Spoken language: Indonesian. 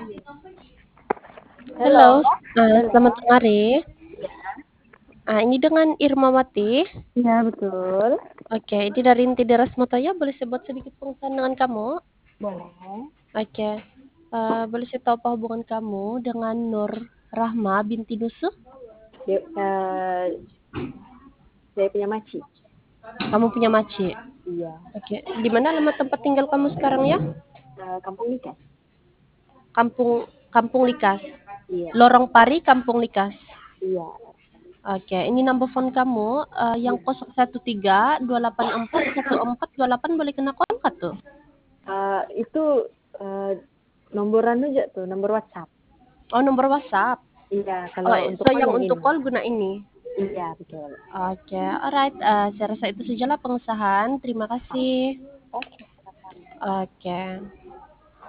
Halo, Halo, selamat halo. sore. Ini dengan Irmawati. Iya, betul. Oke, ini dari Inti Deras Motoya. Boleh saya buat sedikit pengenalan dengan kamu? Boleh. Oke. Boleh saya tahu apa hubungan kamu dengan Nur Rahma binti Nusuh? Yuk, saya punya maci. Kamu punya maci. Iya. Oke. Di mana alamat tempat tinggal kamu sekarang ya? Kampung Nikas. Kampung Kampung Likas. Iya. Lorong Pari, Kampung Likas. Iya. Oke, ini nomor phone kamu yang Iya. 013 284 1428 boleh kena kontak tuh. Itu uh, nomor aja tuh, nomor WhatsApp. Oh, nomor WhatsApp. Iya, Oh, kalau untuk so call yang yang untuk ini. call guna ini. Iya, betul. Oke, alright. Saya rasa itu sajalah pengesahan. Terima kasih. Oke, silakan. Oke.